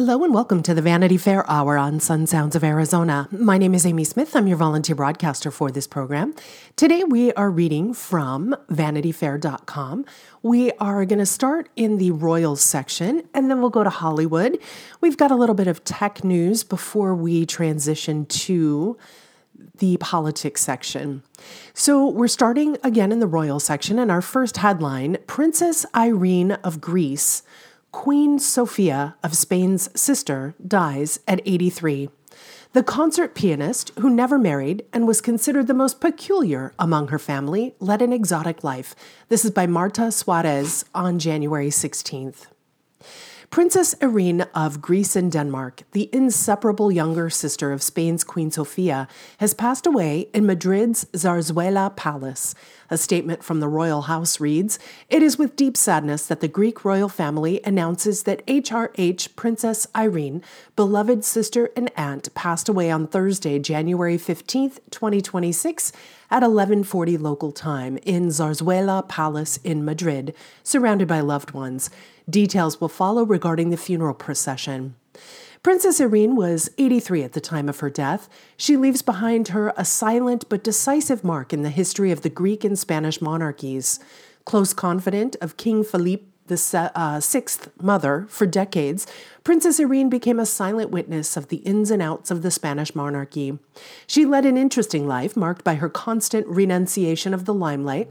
Hello and welcome to the Vanity Fair Hour on Sun Sounds of Arizona. My name is Amy Smith. I'm your volunteer broadcaster for this program. Today we are reading from vanityfair.com. We are going to start in the Royals section and then we'll go to Hollywood. We've got a little bit of tech news before we transition to the politics section. So we're starting again in the Royal section, and our first headline, Princess Irene of Greece, Queen Sofia of Spain's sister, dies at 83. The concert pianist, who never married and was considered the most peculiar among her family, led an exotic life. This is by Marta Suarez on January 16th. Princess Irene of Greece and Denmark, the inseparable younger sister of Spain's Queen Sofia, has passed away in Madrid's Zarzuela Palace. A statement from the royal house reads, "It is with deep sadness that the Greek royal family announces that HRH Princess Irene, beloved sister and aunt, passed away on Thursday, January 15th, 2026, at 11:40 local time in Zarzuela Palace in Madrid, surrounded by loved ones. Details will follow regarding the funeral procession." Princess Irene was 83 at the time of her death. She leaves behind her a silent but decisive mark in the history of the Greek and Spanish monarchies. Close confidant of King Philippe VI's mother for decades, Princess Irene became a silent witness of the ins and outs of the Spanish monarchy. She led an interesting life marked by her constant renunciation of the limelight,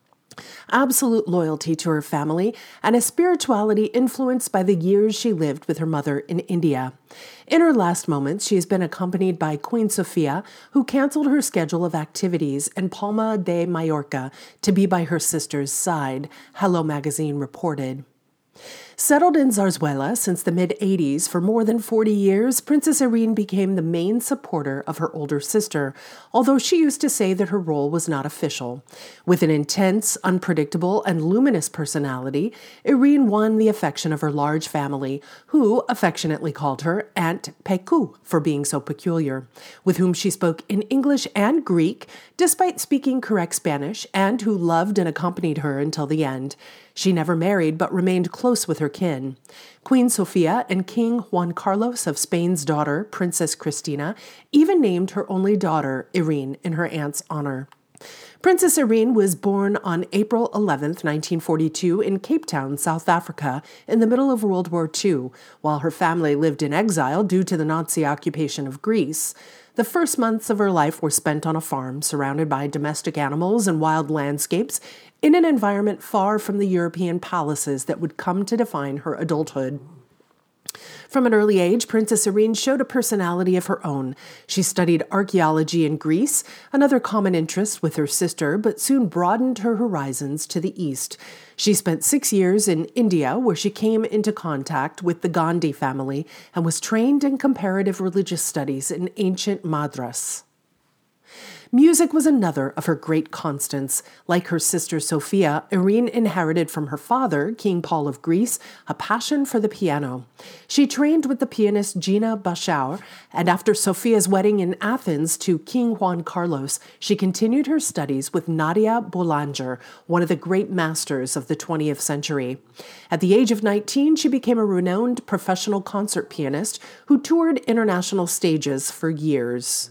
absolute loyalty to her family, and a spirituality influenced by the years she lived with her mother in India. In her last moments, she has been accompanied by Queen Sofia, who canceled her schedule of activities in Palma de Mallorca to be by her sister's side, Hello Magazine reported. Settled in Zarzuela since the mid-'80s for more than 40 years, Princess Irene became the main supporter of her older sister, although she used to say that her role was not official. With an intense, unpredictable, and luminous personality, Irene won the affection of her large family, who affectionately called her Aunt Peku for being so peculiar, with whom she spoke in English and Greek, despite speaking correct Spanish, and who loved and accompanied her until the end. She never married, but remained close with her kin. Queen Sofia and King Juan Carlos of Spain's daughter, Princess Cristina, even named her only daughter, Irene, in her aunt's honor. Princess Irene was born on April 11, 1942, in Cape Town, South Africa, in the middle of World War II, while her family lived in exile due to the Nazi occupation of Greece. The first months of her life were spent on a farm, surrounded by domestic animals and wild landscapes, in an environment far from the European palaces that would come to define her adulthood. From an early age, Princess Irene showed a personality of her own. She studied archaeology in Greece, another common interest with her sister, but soon broadened her horizons to the east. She spent 6 years in India, where she came into contact with the Gandhi family and was trained in comparative religious studies in ancient Madras. Music was another of her great constants. Like her sister Sofia, Irene inherited from her father, King Paul of Greece, a passion for the piano. She trained with the pianist Gina Bashaur, and after Sofia's wedding in Athens to King Juan Carlos, she continued her studies with Nadia Boulanger, one of the great masters of the 20th century. At the age of 19, she became a renowned professional concert pianist who toured international stages for years.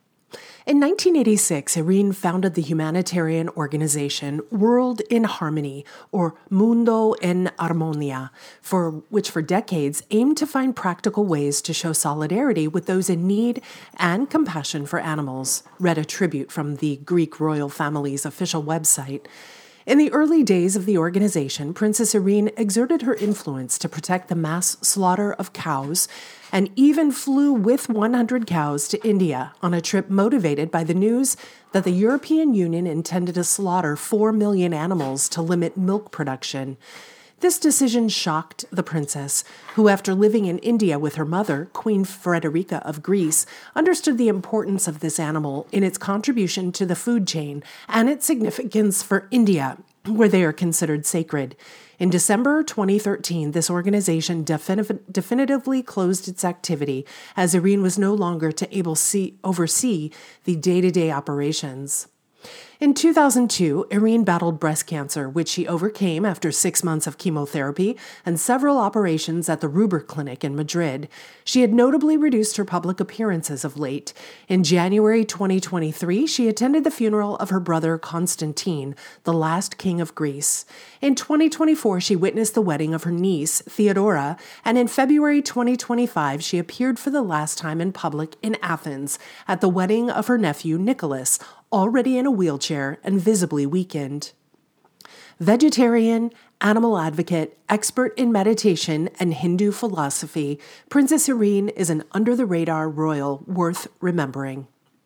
In 1986, Irene founded the humanitarian organization World in Harmony, or Mundo en Armonia, which for decades aimed to find practical ways to show solidarity with those in need and compassion for animals, read a tribute from the Greek royal family's official website. In the early days of the organization, Princess Irene exerted her influence to protect the mass slaughter of cows and even flew with 100 cows to India on a trip motivated by the news that the European Union intended to slaughter 4 million animals to limit milk production. This decision shocked the princess, who, after living in India with her mother, Queen Frederica of Greece, understood the importance of this animal in its contribution to the food chain and its significance for India, where they are considered sacred. In December 2013, this organization definitively closed its activity as Irene was no longer able to oversee the day-to-day operations. In 2002, Irene battled breast cancer, which she overcame after 6 months of chemotherapy and several operations at the Ruber Clinic in Madrid. She had notably reduced her public appearances of late. In January 2023, she attended the funeral of her brother Constantine, the last king of Greece. In 2024, she witnessed the wedding of her niece, Theodora, and in February 2025, she appeared for the last time in public in Athens at the wedding of her nephew, Nicholas, already in a wheelchair and visibly weakened. Vegetarian, animal advocate, expert in meditation and Hindu philosophy, Princess Irene is an under-the-radar royal worth remembering.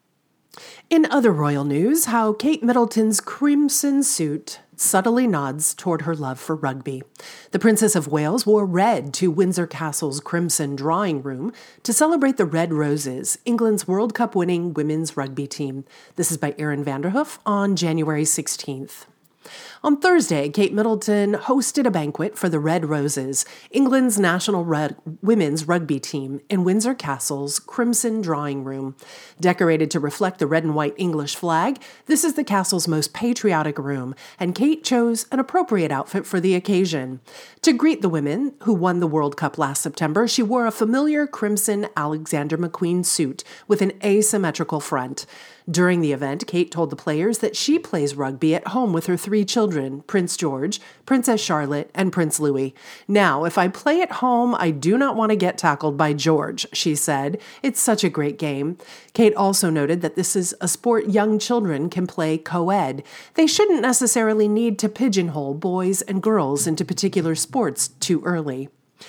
In other royal news, how Kate Middleton's crimson suit subtly nods toward her love for rugby. The Princess of Wales wore red to Windsor Castle's Crimson Drawing Room to celebrate the Red Roses, England's World Cup winning women's rugby team. This is by Erin Vanderhoof on January 16th. On Thursday, Kate Middleton hosted a banquet for the Red Roses, England's national women's rugby team, in Windsor Castle's Crimson Drawing Room. Decorated to reflect the red and white English flag, this is the castle's most patriotic room, and Kate chose an appropriate outfit for the occasion. To greet the women, who won the World Cup last September, she wore a familiar crimson Alexander McQueen suit with an asymmetrical front. During the event, Kate told the players that she plays rugby at home with her 3 children, Prince George, Princess Charlotte, and Prince Louis. Now, if I play at home, I do not want to get tackled by George, she said. It's such a great game. Kate also noted that this is a sport young children can play co-ed. They shouldn't necessarily need to pigeonhole boys and girls into particular sports too early.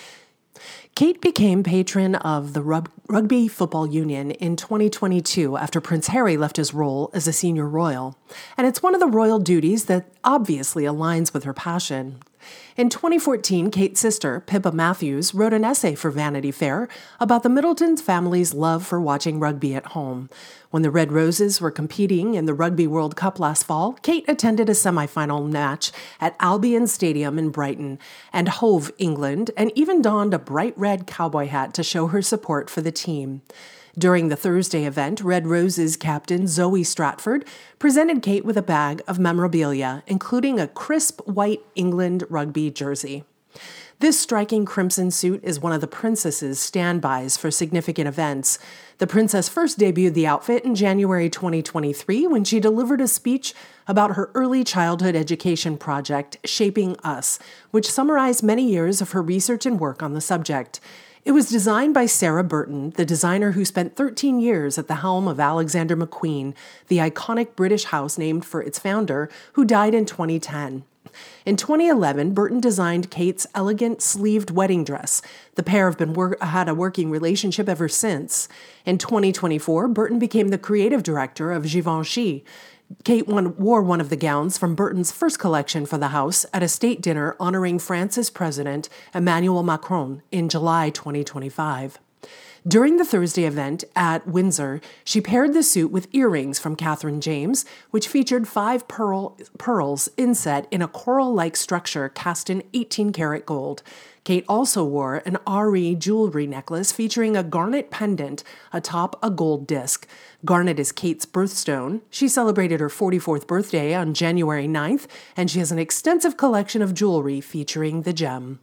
Kate became patron of the Rugby Football Union in 2022 after Prince Harry left his role as a senior royal, and it's one of the royal duties that obviously aligns with her passion. In 2014, Kate's sister, Pippa Matthews, wrote an essay for Vanity Fair about the Middleton family's love for watching rugby at home. When the Red Roses were competing in the Rugby World Cup last fall, Kate attended a semifinal match at Albion Stadium in Brighton and Hove, England, and even donned a bright red cowboy hat to show her support for the team. During the Thursday event, Red Roses captain Zoe Stratford presented Kate with a bag of memorabilia, including a crisp white England rugby jersey. This striking crimson suit is one of the princess's standbys for significant events. The princess first debuted the outfit in January 2023 when she delivered a speech about her early childhood education project, Shaping Us, which summarized many years of her research and work on the subject. It was designed by Sarah Burton, the designer who spent 13 years at the helm of Alexander McQueen, the iconic British house named for its founder, who died in 2010. In 2011, Burton designed Kate's elegant sleeved wedding dress. The pair have had a working relationship ever since. In 2024, Burton became the creative director of Givenchy. Kate wore one of the gowns from Burton's first collection for the house at a state dinner honoring France's President Emmanuel Macron in July 2025. During the Thursday event at Windsor, she paired the suit with earrings from Catherine James, which featured 5 pearls inset in a coral-like structure cast in 18-karat gold. Kate also wore an RE jewelry necklace featuring a garnet pendant atop a gold disc. Garnet is Kate's birthstone. She celebrated her 44th birthday on January 9th, and she has an extensive collection of jewelry featuring the gem.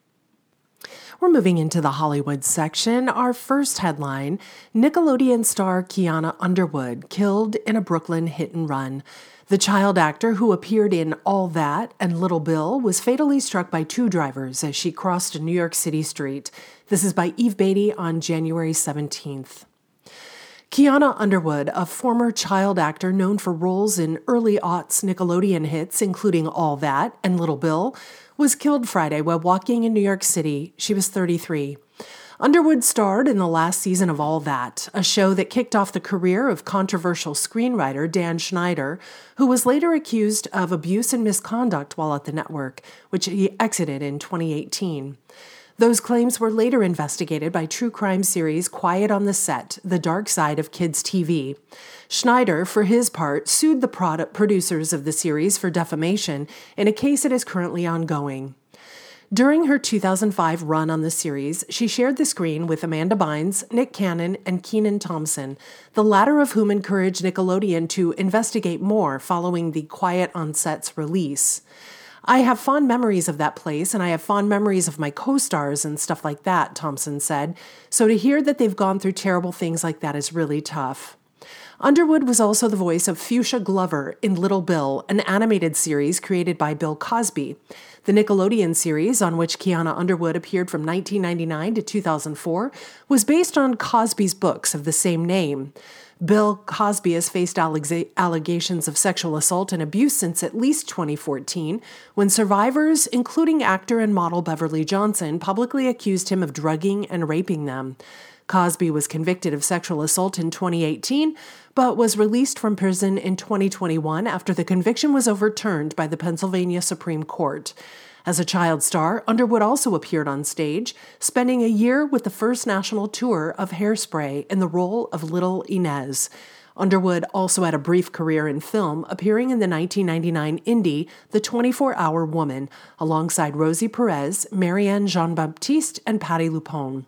We're moving into the Hollywood section. Our first headline, Nickelodeon star Kiana Underwood killed in a Brooklyn hit and run. The child actor who appeared in All That and Little Bill was fatally struck by 2 drivers as she crossed a New York City street. This is by Eve Beatty on January 17th. Kiana Underwood, a former child actor known for roles in early aughts Nickelodeon hits, including All That and Little Bill, was killed Friday while walking in New York City. She was 33. Underwood starred in the last season of All That, a show that kicked off the career of controversial screenwriter Dan Schneider, who was later accused of abuse and misconduct while at the network, which he exited in 2018. Those claims were later investigated by true crime series Quiet on the Set, The Dark Side of Kids TV. Schneider, for his part, sued the producers of the series for defamation in a case that is currently ongoing. During her 2005 run on the series, she shared the screen with Amanda Bynes, Nick Cannon, and Kenan Thompson, the latter of whom encouraged Nickelodeon to investigate more following the Quiet on Set's release. I have fond memories of that place, and I have fond memories of my co-stars and stuff like that, Thompson said. So to hear that they've gone through terrible things like that is really tough. Underwood was also the voice of Fuchsia Glover in Little Bill, an animated series created by Bill Cosby. The Nickelodeon series, on which Kiana Underwood appeared from 1999 to 2004, was based on Cosby's books of the same name. Bill Cosby has faced allegations of sexual assault and abuse since at least 2014, when survivors, including actor and model Beverly Johnson, publicly accused him of drugging and raping them. Cosby was convicted of sexual assault in 2018, but was released from prison in 2021 after the conviction was overturned by the Pennsylvania Supreme Court. As a child star, Underwood also appeared on stage, spending a year with the first national tour of Hairspray in the role of Little Inez. Underwood also had a brief career in film, appearing in the 1999 indie The 24-Hour Woman, alongside Rosie Perez, Marianne Jean-Baptiste, and Patti LuPone.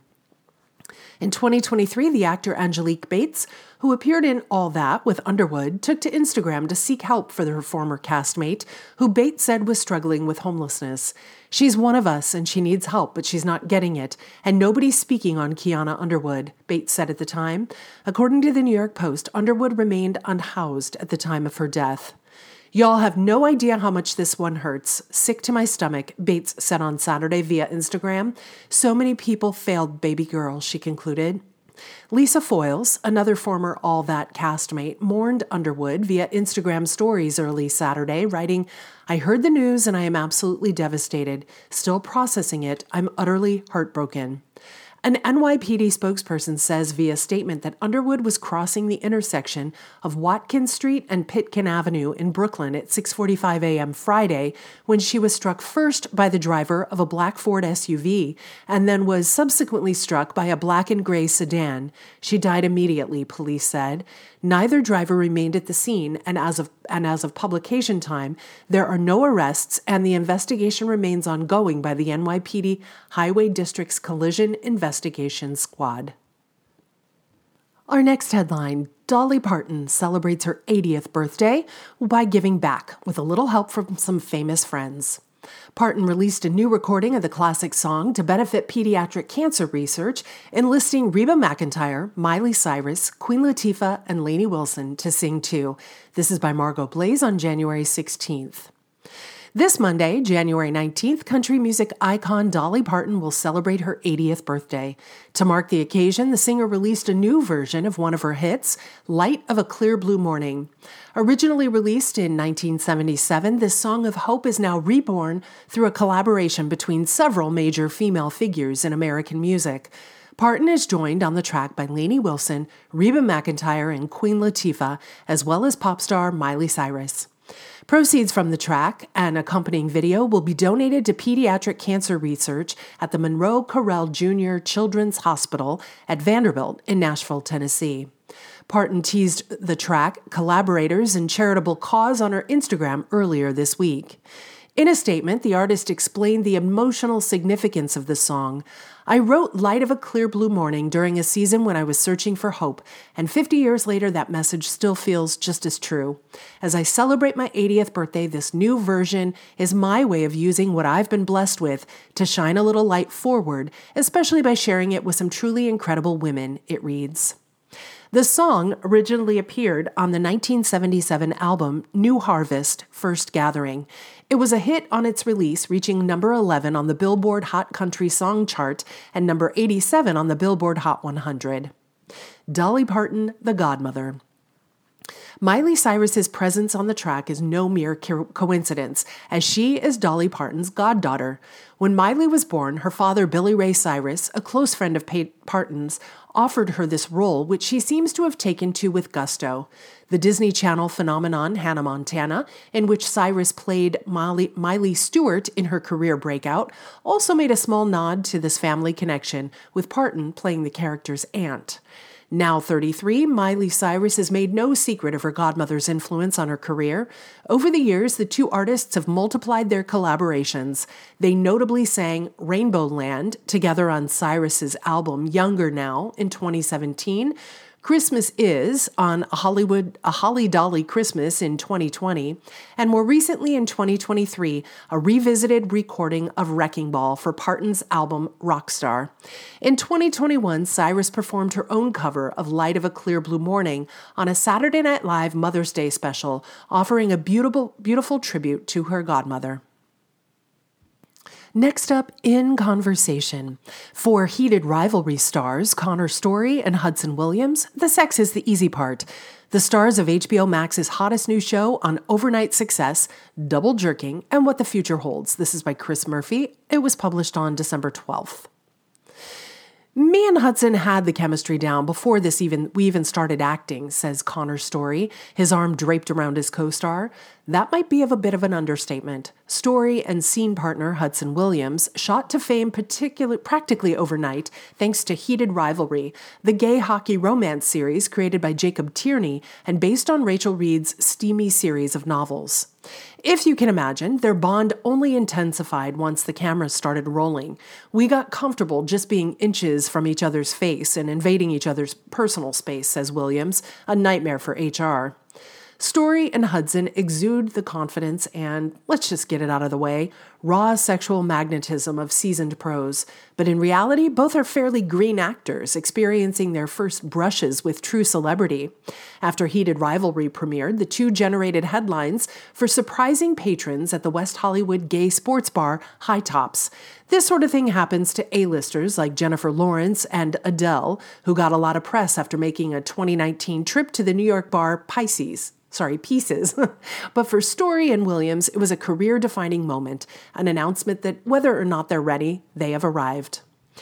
In 2023, the actor Angelique Bates, who appeared in All That with Underwood, took to Instagram to seek help for her former castmate, who Bates said was struggling with homelessness. "She's one of us and she needs help, but she's not getting it, and nobody's speaking on Kiana Underwood," Bates said at the time. According to the New York Post, Underwood remained unhoused at the time of her death. "Y'all have no idea how much this one hurts. Sick to my stomach," Bates said on Saturday via Instagram. "So many people failed baby girl," she concluded. Lisa Foyles, another former All That castmate, mourned Underwood via Instagram stories early Saturday, writing, "I heard the news and I am absolutely devastated. Still processing it. I'm utterly heartbroken." An NYPD spokesperson says via statement that Underwood was crossing the intersection of Watkins Street and Pitkin Avenue in Brooklyn at 6:45 a.m. Friday when she was struck first by the driver of a black Ford SUV and then was subsequently struck by a black and gray sedan. She died immediately, police said. Neither driver remained at the scene, and as of publication time, there are no arrests, and the investigation remains ongoing by the NYPD Highway District's Collision Investigation Squad. Our next headline, Dolly Parton celebrates her 80th birthday by giving back with a little help from some famous friends. Parton released a new recording of the classic song to benefit pediatric cancer research, enlisting Reba McEntire, Miley Cyrus, Queen Latifah, and Lainey Wilson to sing too. This is by Margot Blaze on January 16th. This Monday, January 19th, country music icon Dolly Parton will celebrate her 80th birthday. To mark the occasion, the singer released a new version of one of her hits, Light of a Clear Blue Morning. Originally released in 1977, this song of hope is now reborn through a collaboration between several major female figures in American music. Parton is joined on the track by Lainey Wilson, Reba McEntire, and Queen Latifah, as well as pop star Miley Cyrus. Proceeds from the track and accompanying video will be donated to pediatric cancer research at the Monroe Correll Jr. Children's Hospital at Vanderbilt in Nashville, Tennessee. Parton teased the track, collaborators, and charitable cause on her Instagram earlier this week. In a statement, the artist explained the emotional significance of the song. "I wrote Light of a Clear Blue Morning during a season when I was searching for hope, and 50 years later that message still feels just as true. As I celebrate my 80th birthday, this new version is my way of using what I've been blessed with to shine a little light forward, especially by sharing it with some truly incredible women," it reads. The song originally appeared on the 1977 album New Harvest, First Gathering. It was a hit on its release, reaching number 11 on the Billboard Hot Country Song chart and number 87 on the Billboard Hot 100. Dolly Parton, the godmother. Miley Cyrus's presence on the track is no mere coincidence, as she is Dolly Parton's goddaughter. When Miley was born, her father, Billy Ray Cyrus, a close friend of Parton's, offered her this role, which she seems to have taken to with gusto. The Disney Channel phenomenon Hannah Montana, in which Cyrus played Miley Stewart in her career breakout, also made a small nod to this family connection, with Parton playing the character's aunt. Now 33, Miley Cyrus has made no secret of her godmother's influence on her career. Over the years, the two artists have multiplied their collaborations. They notably sang Rainbow Land together on Cyrus's album Younger Now in 2017, Christmas Is on a Holly Dolly Christmas in 2020, and more recently in 2023, a revisited recording of Wrecking Ball for Parton's album Rockstar. In 2021, Cyrus performed her own cover of Light of a Clear Blue Morning on a Saturday Night Live Mother's Day special, offering a beautiful tribute to her godmother. Next up, in conversation. For heated rivalry stars Connor Story and Hudson Williams, the sex is the easy part. The stars of HBO Max's hottest new show on overnight success, Double Jerking, and What the Future Holds. This is by Chris Murphy. It was published on December 12th. Me and Hudson had the chemistry down before we even started acting, says Connor Story, his arm draped around his co-star. That might be a bit of an understatement. Story and scene partner Hudson Williams shot to fame practically overnight thanks to Heated Rivalry, the gay hockey romance series created by Jacob Tierney and based on Rachel Reed's steamy series of novels. If you can imagine, their bond only intensified once the cameras started rolling. We got comfortable just being inches from each other's face and invading each other's personal space, says Williams, a nightmare for HR. Story and Hudson exude the confidence and, let's just get it out of the way, raw sexual magnetism of seasoned pros. But in reality, both are fairly green actors experiencing their first brushes with true celebrity. After Heated Rivalry premiered, the two generated headlines for surprising patrons at the West Hollywood gay sports bar High Tops. This sort of thing happens to A-listers like Jennifer Lawrence and Adele, who got a lot of press after making a 2019 trip to the New York bar Pieces. But for Story and Williams, it was a career-defining moment, an announcement that whether or not they're ready, they have arrived.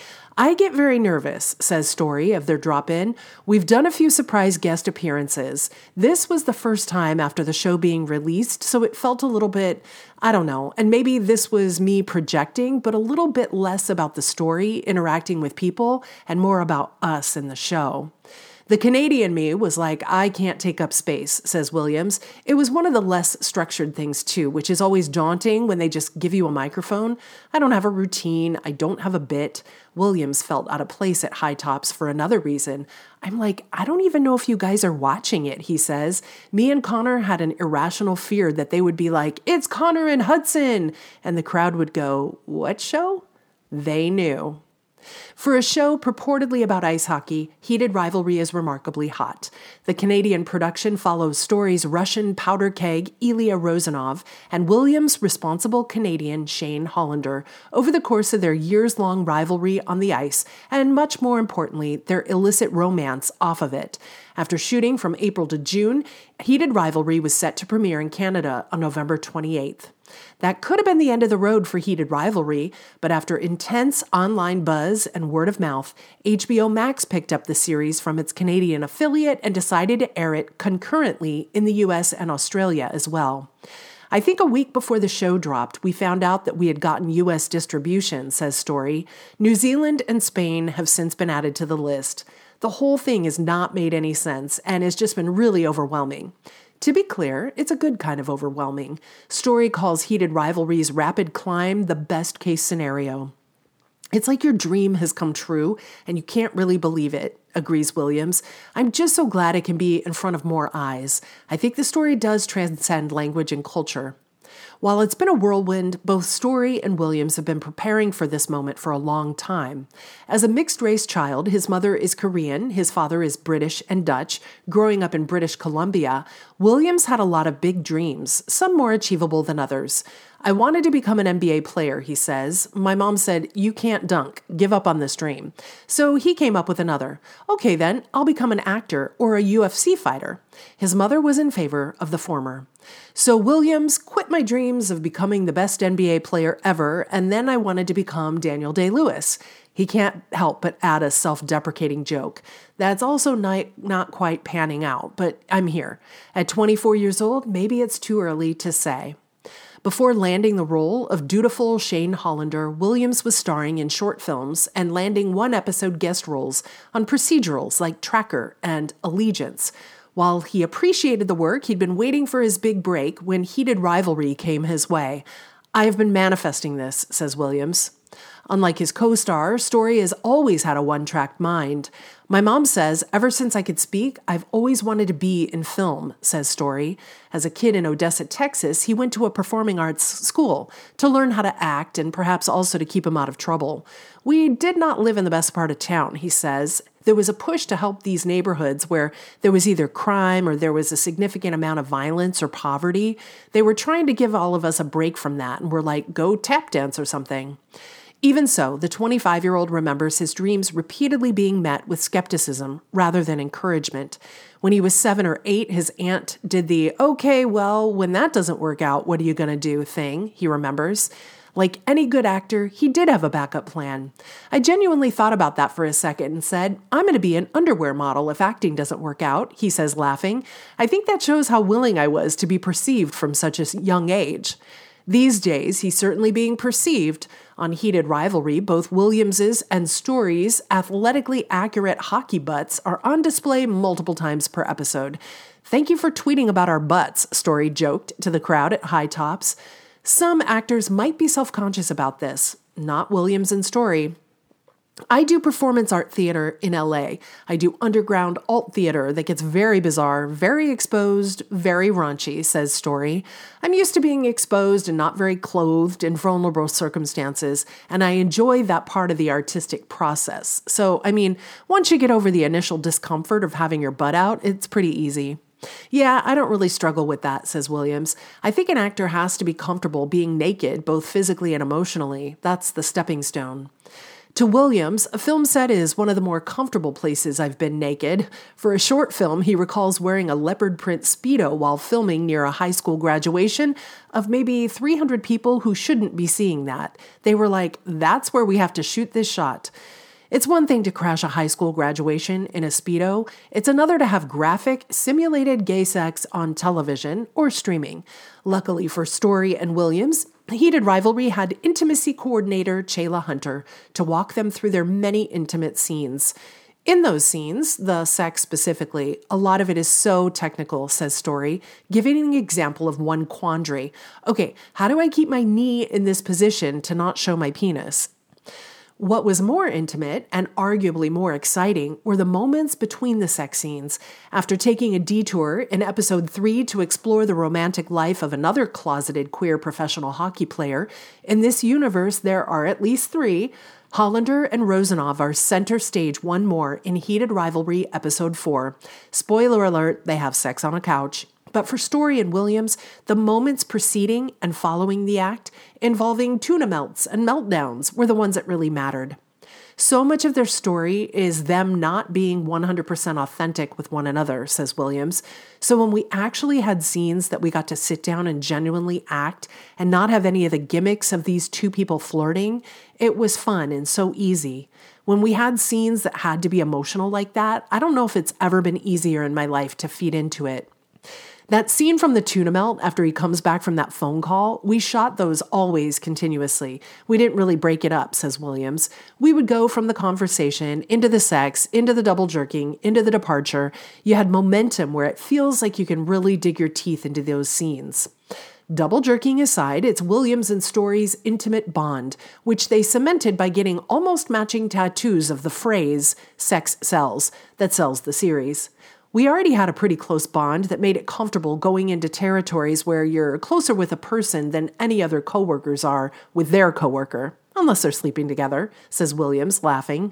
I get very nervous, says Story of their drop-in. We've done a few surprise guest appearances. This was the first time after the show being released, so it felt a little bit, I don't know, and maybe this was me projecting, but a little bit less about the story interacting with people and more about us in the show. The Canadian me was like, I can't take up space, says Williams. It was one of the less structured things too, which is always daunting when they just give you a microphone. I don't have a routine. I don't have a bit. Williams felt out of place at High Tops for another reason. I'm like, I don't even know if you guys are watching it, he says. Me and Connor had an irrational fear that they would be like, it's Connor and Hudson. And the crowd would go, what show? They knew. For a show purportedly about ice hockey, Heated Rivalry is remarkably hot. The Canadian production follows Story's Russian powder keg, Ilya Rozanov, and Williams' responsible Canadian, Shane Hollander, over the course of their years-long rivalry on the ice, and much more importantly, their illicit romance off of it. After shooting from April to June, Heated Rivalry was set to premiere in Canada on November 28th. That could have been the end of the road for Heated Rivalry, but after intense online buzz and word of mouth, HBO Max picked up the series from its Canadian affiliate and decided to air it concurrently in the US and Australia as well. I think a week before the show dropped, we found out that we had gotten US distribution, says Story. New Zealand and Spain have since been added to the list. The whole thing has not made any sense and has just been really overwhelming. To be clear, it's a good kind of overwhelming. Story calls Heated Rivalry's rapid climb the best case scenario. It's like your dream has come true and you can't really believe it, agrees Williams. I'm just so glad it can be in front of more eyes. I think the story does transcend language and culture. While it's been a whirlwind, both Story and Williams have been preparing for this moment for a long time. As a mixed-race child, his mother is Korean, his father is British and Dutch. Growing up in British Columbia, Williams had a lot of big dreams, some more achievable than others. I wanted to become an NBA player, he says. My mom said, you can't dunk. Give up on this dream. So he came up with another. Okay, then, I'll become an actor or a UFC fighter. His mother was in favor of the former. So Williams quit my dreams of becoming the best NBA player ever, and then I wanted to become Daniel Day-Lewis. He can't help but add a self-deprecating joke. That's also not quite panning out, but I'm here. At 24 years old, maybe it's too early to say. Before landing the role of dutiful Shane Hollander, Williams was starring in short films and landing one-episode guest roles on procedurals like Tracker and Allegiance. While he appreciated the work, he'd been waiting for his big break when Heated Rivalry came his way. "I have been manifesting this," says Williams. Unlike his co-star, Story has always had a one-track mind. "My mom says, ever since I could speak, I've always wanted to be in film," says Story. As a kid in Odessa, Texas, he went to a performing arts school to learn how to act and perhaps also to keep him out of trouble. "We did not live in the best part of town," he says. "There was a push to help these neighborhoods where there was either crime or there was a significant amount of violence or poverty. They were trying to give all of us a break from that and were like, go tap dance or something." Even so, the 25-year-old remembers his dreams repeatedly being met with skepticism rather than encouragement. When he was 7 or 8, his aunt did the, "Okay, well, when that doesn't work out, what are you going to do?" thing, he remembers. Like any good actor, he did have a backup plan. "I genuinely thought about that for a second and said, I'm going to be an underwear model if acting doesn't work out," he says, laughing. "I think that shows how willing I was to be perceived from such a young age." These days, he's certainly being perceived. On Heated Rivalry, both Williams's and Story's athletically accurate hockey butts are on display multiple times per episode. "Thank you for tweeting about our butts," Story joked to the crowd at High Tops. Some actors might be self-conscious about this, not Williams and Story. "I do performance art theater in LA. I do underground alt theater that gets very bizarre, very exposed, very raunchy," says Story. "I'm used to being exposed and not very clothed in vulnerable circumstances, and I enjoy that part of the artistic process. So, once you get over the initial discomfort of having your butt out, it's pretty easy." "Yeah, I don't really struggle with that," says Williams. "I think an actor has to be comfortable being naked, both physically and emotionally. That's the stepping stone." To Williams, a film set is one of the more comfortable places I've been naked. For a short film, he recalls wearing a leopard print Speedo while filming near a high school graduation of maybe 300 people who shouldn't be seeing that. They were like, "That's where we have to shoot this shot." It's one thing to crash a high school graduation in a Speedo. It's another to have graphic, simulated gay sex on television or streaming. Luckily for Story and Williams, Heated Rivalry had intimacy coordinator Chayla Hunter to walk them through their many intimate scenes. In those scenes, the sex specifically, a lot of it is so technical, says Story, giving an example of one quandary. "Okay, how do I keep my knee in this position to not show my penis?" What was more intimate and arguably more exciting were the moments between the sex scenes. After taking a detour in episode 3 to explore the romantic life of another closeted queer professional hockey player, in this universe there are at least 3. Hollander and Rosanov are center stage one more in Heated Rivalry episode 4. Spoiler alert, they have sex on a couch. But for Story and Williams, the moments preceding and following the act, involving tuna melts and meltdowns, were the ones that really mattered. So much of their story is them not being 100% authentic with one another, says Williams. So when we actually had scenes that we got to sit down and genuinely act and not have any of the gimmicks of these two people flirting, it was fun and so easy. When we had scenes that had to be emotional like that, I don't know if it's ever been easier in my life to feed into it. That scene from the tuna melt after he comes back from that phone call, we shot those always continuously. We didn't really break it up, says Williams. We would go from the conversation, into the sex, into the double jerking, into the departure. You had momentum where it feels like you can really dig your teeth into those scenes. Double jerking aside, it's Williams and Story's intimate bond, which they cemented by getting almost matching tattoos of the phrase, sex sells, that sells the series. We already had a pretty close bond that made it comfortable going into territories where you're closer with a person than any other coworkers are with their coworker, unless they're sleeping together, says Williams, laughing.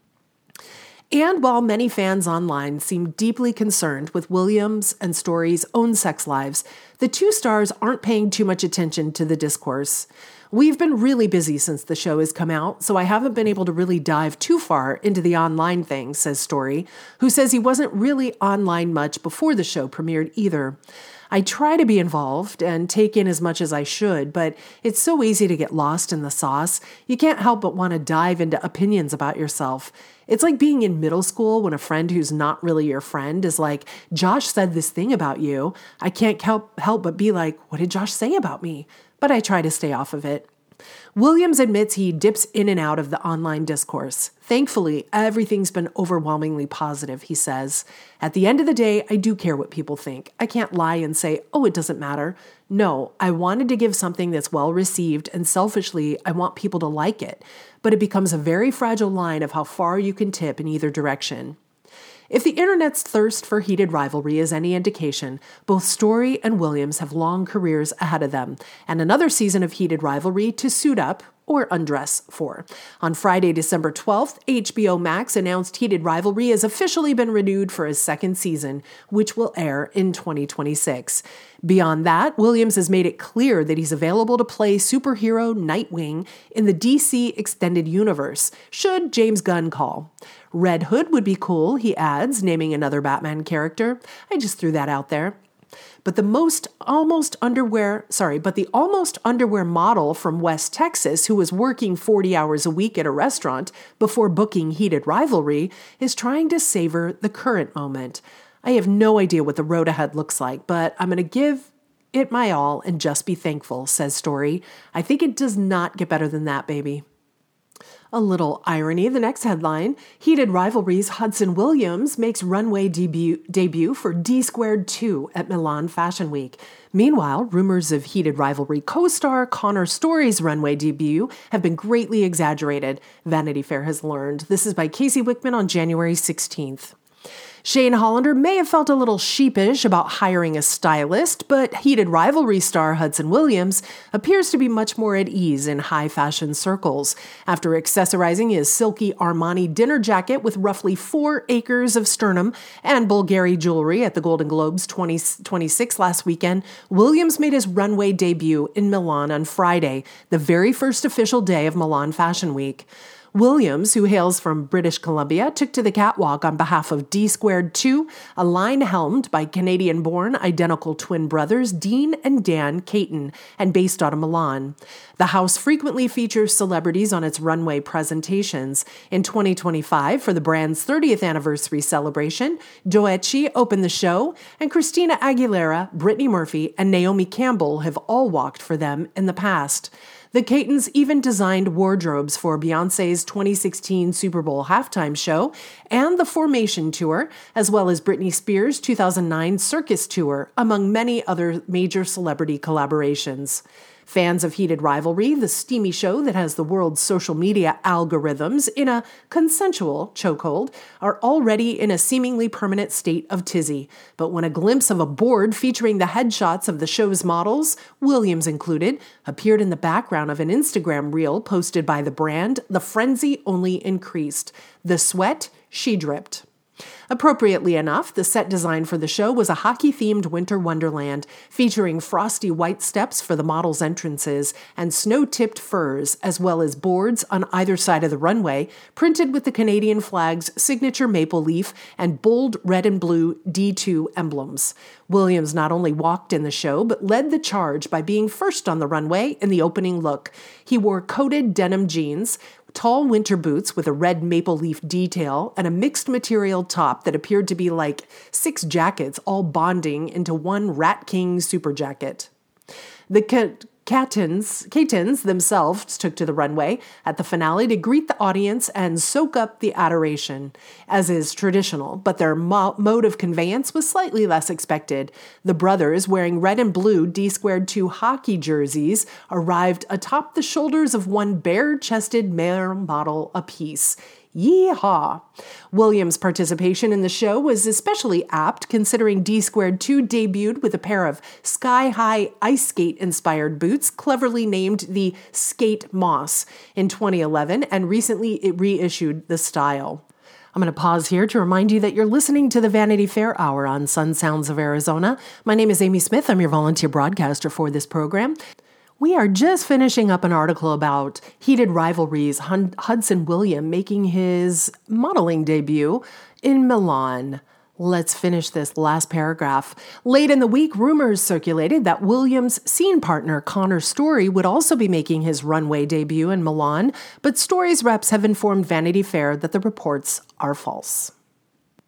And while many fans online seem deeply concerned with Williams and Story's own sex lives, the two stars aren't paying too much attention to the discourse. We've been really busy since the show has come out, so I haven't been able to really dive too far into the online thing, says Story, who says he wasn't really online much before the show premiered either. I try to be involved and take in as much as I should, but it's so easy to get lost in the sauce. You can't help but want to dive into opinions about yourself. It's like being in middle school when a friend who's not really your friend is like, Josh said this thing about you. I can't help but be like, what did Josh say about me? but I try to stay off of it. Williams admits he dips in and out of the online discourse. Thankfully, everything's been overwhelmingly positive, he says. At the end of the day, I do care what people think. I can't lie and say, oh, it doesn't matter. No, I wanted to give something that's well received, and selfishly, I want people to like it. But it becomes a very fragile line of how far you can tip in either direction. If the internet's thirst for heated rivalry is any indication, both Story and Williams have long careers ahead of them, and another season of heated rivalry to suit up or undress for. On Friday, December 12th, HBO Max announced Heated Rivalry has officially been renewed for a second season, which will air in 2026. Beyond that, Williams has made it clear that he's available to play superhero Nightwing in the DC Extended Universe, should James Gunn call. Red Hood would be cool, he adds, naming another Batman character. I just threw that out there. But the almost underwear model from West Texas, who was working 40 hours a week at a restaurant before booking Heated Rivalry, is trying to savor the current moment. I have no idea what the road ahead looks like, but I'm going to give it my all and just be thankful, says Story. I think it does not get better than that, baby. A little irony, the next headline, Heated Rivalry's Hudson Williams makes runway debut for D-Squared 2 at Milan Fashion Week. Meanwhile, rumors of Heated Rivalry co-star Connor Story's runway debut have been greatly exaggerated, Vanity Fair has learned. This is by Casey Wickman on January 16th. Shane Hollander may have felt a little sheepish about hiring a stylist, but Heated Rivalry star Hudson Williams appears to be much more at ease in high fashion circles. After accessorizing his silky Armani dinner jacket with roughly 4 acres of sternum and Bulgari jewelry at the Golden Globes 2026 last weekend, Williams made his runway debut in Milan on Friday, the very first official day of Milan Fashion Week. Williams, who hails from British Columbia, took to the catwalk on behalf of D-Squared 2, a line helmed by Canadian-born identical twin brothers Dean and Dan Caton, and based out of Milan. The house frequently features celebrities on its runway presentations. In 2025, for the brand's 30th anniversary celebration, Doechii opened the show, and Christina Aguilera, Brittany Murphy, and Naomi Campbell have all walked for them in the past. The Catons even designed wardrobes for Beyoncé's 2016 Super Bowl halftime show and the Formation Tour, as well as Britney Spears' 2009 Circus Tour, among many other major celebrity collaborations. Fans of Heated Rivalry, the steamy show that has the world's social media algorithms in a consensual chokehold, are already in a seemingly permanent state of tizzy. But when a glimpse of a board featuring the headshots of the show's models, Williams included, appeared in the background of an Instagram reel posted by the brand, the frenzy only increased. The sweat, she dripped. Appropriately enough, the set design for the show was a hockey-themed winter wonderland, featuring frosty white steps for the models' entrances and snow-tipped firs, as well as boards on either side of the runway, printed with the Canadian flag's signature maple leaf and bold red and blue D2 emblems. Williams not only walked in the show, but led the charge by being first on the runway in the opening look. He wore coated denim jeans, tall winter boots with a red maple leaf detail, and a mixed material top that appeared to be like 6 jackets all bonding into one Rat King super jacket. The Catons themselves took to the runway at the finale to greet the audience and soak up the adoration, as is traditional, but their mode of conveyance was slightly less expected. The brothers, wearing red and blue D-Squared 2 hockey jerseys, arrived atop the shoulders of one bare-chested male model apiece. Yeehaw! Williams' participation in the show was especially apt considering D-Squared 2 debuted with a pair of sky-high ice skate-inspired boots cleverly named the Skate Moss in 2011 and recently it reissued the style. I'm going to pause here to remind you that you're listening to the Vanity Fair Hour on Sun Sounds of Arizona. My name is Amy Smith. I'm your volunteer broadcaster for this program. We are just finishing up an article about Heated Rivalry's Hudson Williams making his modeling debut in Milan. Let's finish this last paragraph. Late in the week, rumors circulated that Williams' scene partner Connor Story would also be making his runway debut in Milan, but Story's reps have informed Vanity Fair that the reports are false.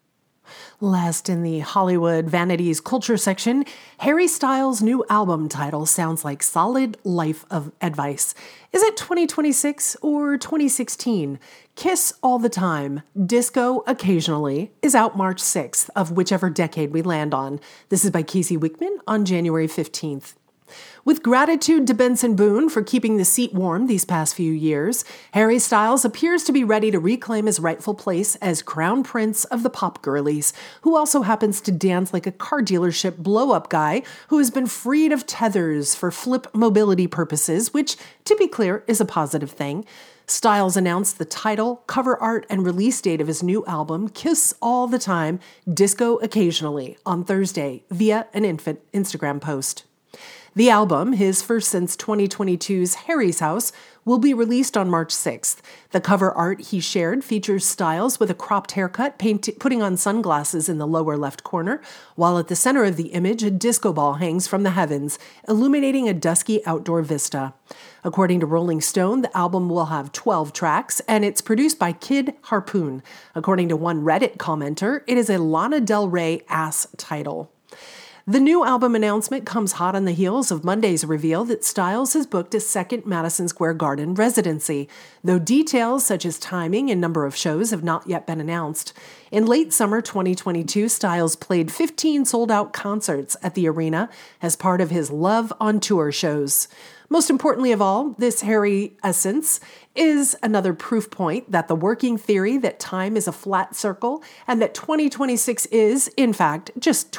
Last in the Hollywood Vanities Culture section, Harry Styles' new album title sounds like solid life of advice. Is it 2026 or 2016? Kiss All the Time, Disco Occasionally is out March 6th of whichever decade we land on. This is by Casey Wickman on January 15th. With gratitude to Benson Boone for keeping the seat warm these past few years, Harry Styles appears to be ready to reclaim his rightful place as crown prince of the pop girlies, who also happens to dance like a car dealership blow-up guy who has been freed of tethers for flip mobility purposes, which, to be clear, is a positive thing. Styles announced the title, cover art, and release date of his new album, Kiss All the Time, Disco Occasionally, on Thursday via an Instagram post. The album, his first since 2022's Harry's House, will be released on March 6th. The cover art he shared features Styles with a cropped haircut, putting on sunglasses in the lower left corner, while at the center of the image, a disco ball hangs from the heavens, illuminating a dusky outdoor vista. According to Rolling Stone, the album will have 12 tracks, and it's produced by Kid Harpoon. According to one Reddit commenter, it is a Lana Del Rey-ass title. The new album announcement comes hot on the heels of Monday's reveal that Styles has booked a second Madison Square Garden residency, though details such as timing and number of shows have not yet been announced. In late summer 2022, Styles played 15 sold-out concerts at the arena as part of his Love on Tour shows. Most importantly of all, this Harry essence is another proof point that the working theory that time is a flat circle and that 2026 is, in fact, just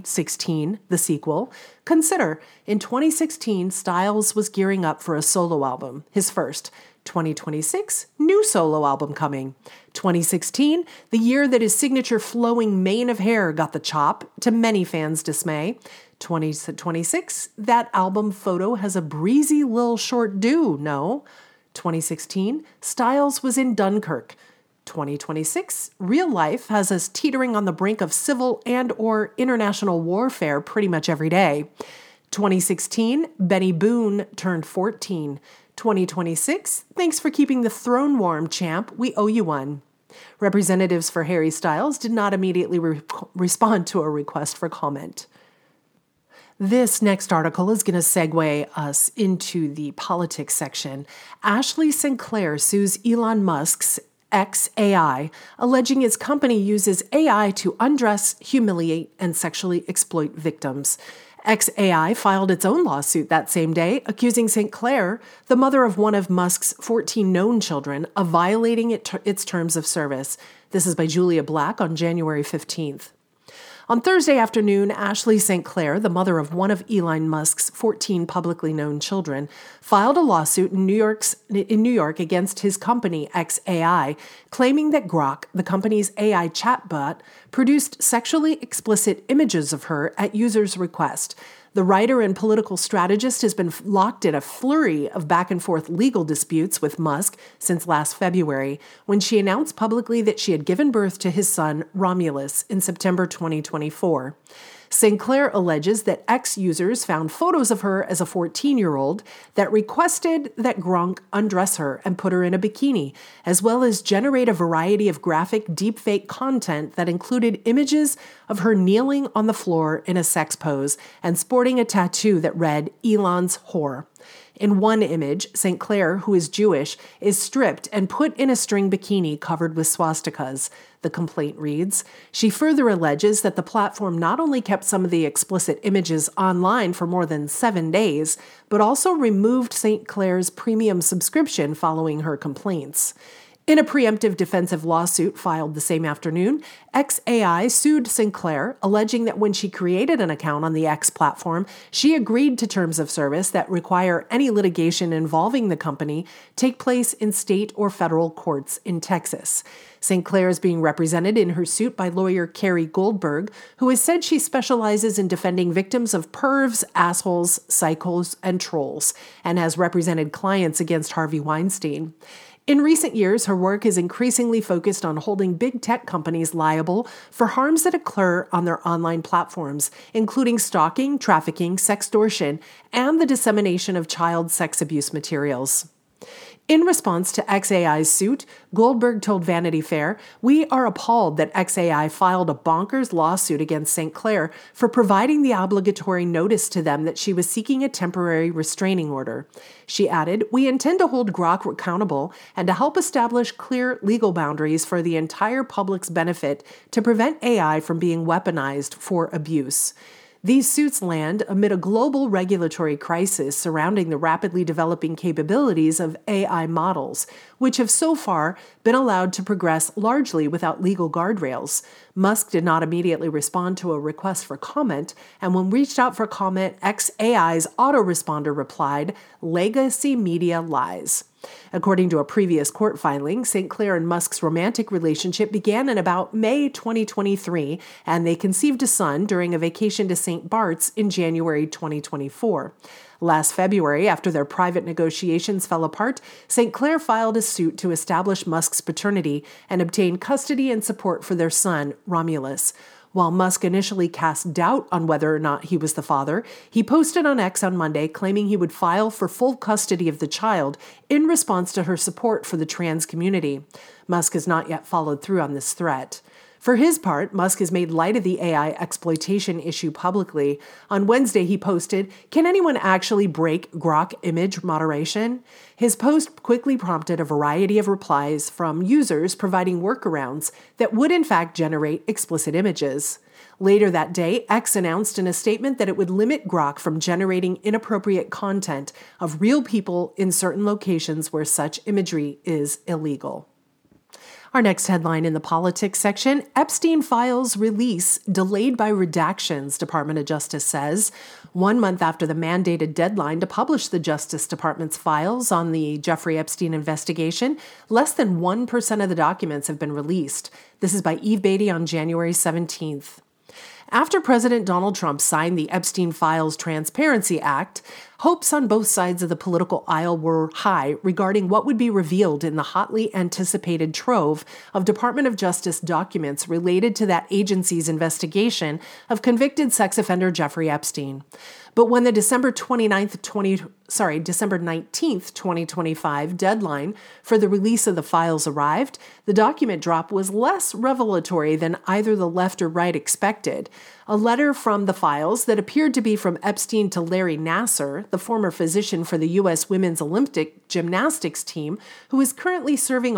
2016, the sequel. Consider, in 2016, Styles was gearing up for a solo album, his first. 2026, new solo album coming. 2016, the year that his signature flowing mane of hair got the chop, to many fans' dismay. 2026, that album photo has a breezy little short do, no? 2016, Styles was in Dunkirk. 2026, real life has us teetering on the brink of civil and or international warfare pretty much every day. 2016, Benny Boone turned 14. 2026, thanks for keeping the throne warm, champ. We owe you one. Representatives for Harry Styles did not immediately respond to a request for comment. This next article is going to segue us into the politics section. Ashley Sinclair sues Elon Musk's xAI, alleging his company uses AI to undress, humiliate, and sexually exploit victims. xAI filed its own lawsuit that same day, accusing Sinclair, the mother of one of Musk's 14 known children, of violating its terms of service. This is by Julia Black on January 15th. On Thursday afternoon, Ashley Sinclair, the mother of one of Elon Musk's 14 publicly known children, filed a lawsuit in New York against his company, xAI, claiming that Grok, the company's AI chatbot, produced sexually explicit images of her at users' request. The writer and political strategist has been locked in a flurry of back-and-forth legal disputes with Musk since last February, when she announced publicly that she had given birth to his son, Romulus, in September 2024. Sinclair alleges that X users found photos of her as a 14-year-old that requested that Gronk undress her and put her in a bikini, as well as generate a variety of graphic deepfake content that included images of her kneeling on the floor in a sex pose and sporting a tattoo that read, "Elon's whore." In one image, Sinclair, who is Jewish, is stripped and put in a string bikini covered with swastikas. The complaint reads, she further alleges that the platform not only kept some of the explicit images online for more than 7 days, but also removed Sinclair's premium subscription following her complaints. In a preemptive defensive lawsuit filed the same afternoon, xAI sued Sinclair, alleging that when she created an account on the X platform, she agreed to terms of service that require any litigation involving the company take place in state or federal courts in Texas. Sinclair is being represented in her suit by lawyer Carrie Goldberg, who has said she specializes in defending victims of pervs, assholes, psychos, and trolls, and has represented clients against Harvey Weinstein. In recent years, her work is increasingly focused on holding big tech companies liable for harms that occur on their online platforms, including stalking, trafficking, sextortion, and the dissemination of child sex abuse materials. In response to XAI's suit, Goldberg told Vanity Fair, "We are appalled that XAI filed a bonkers lawsuit against St. Clair for providing the obligatory notice to them that she was seeking a temporary restraining order." She added, "We intend to hold Grok accountable and to help establish clear legal boundaries for the entire public's benefit to prevent AI from being weaponized for abuse." These suits land amid a global regulatory crisis surrounding the rapidly developing capabilities of AI models, which have so far been allowed to progress largely without legal guardrails. Musk did not immediately respond to a request for comment, and when reached out for comment, XAI's autoresponder replied, "Legacy media lies." According to a previous court filing, St. Clair and Musk's romantic relationship began in about May 2023, and they conceived a son during a vacation to St. Bart's in January 2024. Last February, after their private negotiations fell apart, St. Clair filed a suit to establish Musk's paternity and obtain custody and support for their son, Romulus. While Musk initially cast doubt on whether or not he was the father, he posted on X on Monday claiming he would file for full custody of the child in response to her support for the trans community. Musk has not yet followed through on this threat. For his part, Musk has made light of the AI exploitation issue publicly. On Wednesday, he posted, "Can anyone actually break Grok image moderation?" His post quickly prompted a variety of replies from users providing workarounds that would in fact generate explicit images. Later that day, X announced in a statement that it would limit Grok from generating inappropriate content of real people in certain locations where such imagery is illegal. Our next headline in the politics section, Epstein files release delayed by redactions, Department of Justice says. 1 month after the mandated deadline to publish the Justice Department's files on the Jeffrey Epstein investigation, less than 1% of the documents have been released. This is by Eve Beatty on January 17th. After President Donald Trump signed the Epstein Files Transparency Act, hopes on both sides of the political aisle were high regarding what would be revealed in the hotly anticipated trove of Department of Justice documents related to that agency's investigation of convicted sex offender Jeffrey Epstein. But when the December 19th, 2025 deadline for the release of the files arrived, the document drop was less revelatory than either the left or right expected. A letter from the files that appeared to be from Epstein to Larry Nassar, the former physician for the U.S. Women's Olympic gymnastics team, who is currently serving a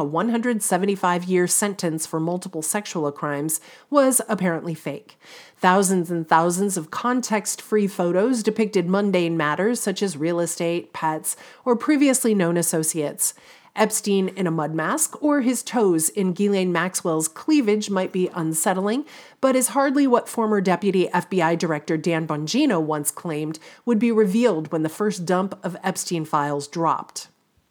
175-year sentence for multiple sexual crimes, was apparently fake. Thousands and thousands of context-free photos depicted mundane matters such as real estate, pets, or previously known associates. Epstein in a mud mask or his toes in Ghislaine Maxwell's cleavage might be unsettling, but is hardly what former Deputy FBI Director Dan Bongino once claimed would be revealed when the first dump of Epstein files dropped.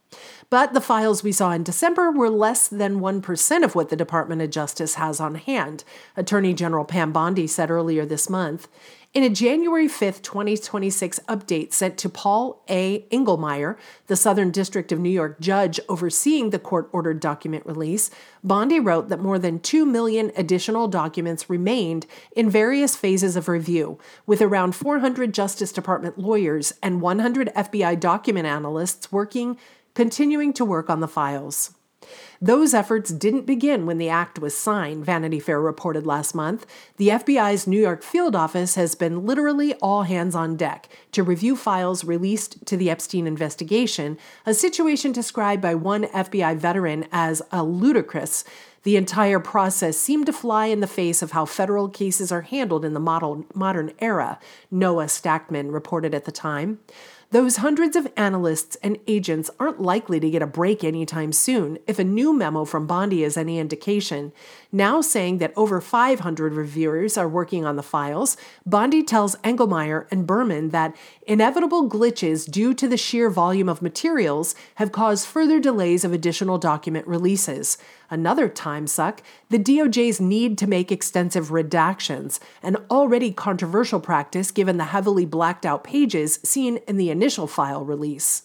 But the files we saw in December were less than 1% of what the Department of Justice has on hand, Attorney General Pam Bondi said earlier this month. In a January 5, 2026 update sent to Paul A. Engelmeyer, the Southern District of New York judge overseeing the court-ordered document release, Bondi wrote that more than 2 million additional documents remained in various phases of review, with around 400 Justice Department lawyers and 100 FBI document analysts continuing to work on the files. Those efforts didn't begin when the act was signed, Vanity Fair reported last month. The FBI's New York field office has been literally all hands on deck to review files released to the Epstein investigation, a situation described by one FBI veteran as ludicrous. The entire process seemed to fly in the face of how federal cases are handled in the modern era, Noah Stackman reported at the time. Those hundreds of analysts and agents aren't likely to get a break anytime soon if a new memo from Bondi is any indication. Now saying that over 500 reviewers are working on the files, Bondi tells Engelmeyer and Berman that inevitable glitches due to the sheer volume of materials have caused further delays of additional document releases. Another time suck, the DOJ's need to make extensive redactions, an already controversial practice given the heavily blacked out pages seen in the initial file release.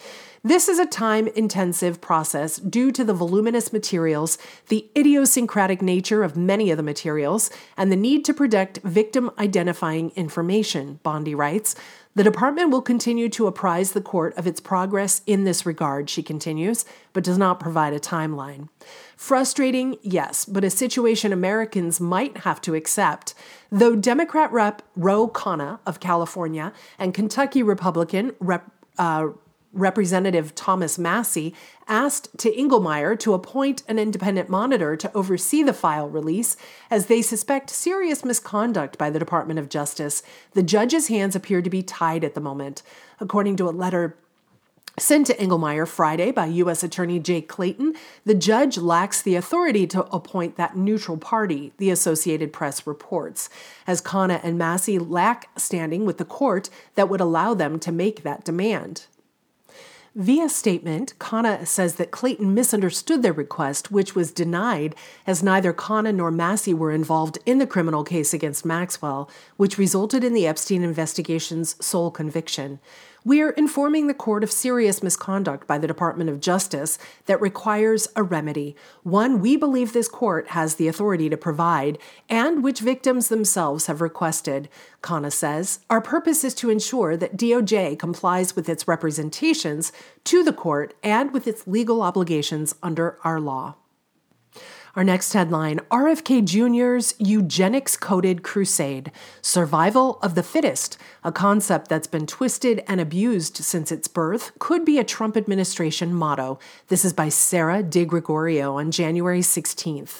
This is a time-intensive process due to the voluminous materials, the idiosyncratic nature of many of the materials, and the need to protect victim-identifying information, Bondi writes. The department will continue to apprise the court of its progress in this regard, she continues, but does not provide a timeline. Frustrating, yes, but a situation Americans might have to accept. Though Democrat Rep. Ro Khanna of California and Kentucky Republican Representative Thomas Massie asked to Engelmeyer to appoint an independent monitor to oversee the file release as they suspect serious misconduct by the Department of Justice. The judge's hands appear to be tied at the moment. According to a letter sent to Engelmeyer Friday by U.S. Attorney Jay Clayton, the judge lacks the authority to appoint that neutral party, the Associated Press reports, as Khanna and Massie lack standing with the court that would allow them to make that demand. Via statement, Khanna says that Clayton misunderstood their request, which was denied as neither Khanna nor Massie were involved in the criminal case against Maxwell, which resulted in the Epstein investigation's sole conviction. We are informing the court of serious misconduct by the Department of Justice that requires a remedy, one we believe this court has the authority to provide, and which victims themselves have requested. Khanna says, our purpose is to ensure that DOJ complies with its representations to the court and with its legal obligations under our law. Our next headline, RFK Jr.'s eugenics-coded crusade, survival of the fittest, a concept that's been twisted and abused since its birth, could be a Trump administration motto. This is by Sarah DeGregorio on January 16th.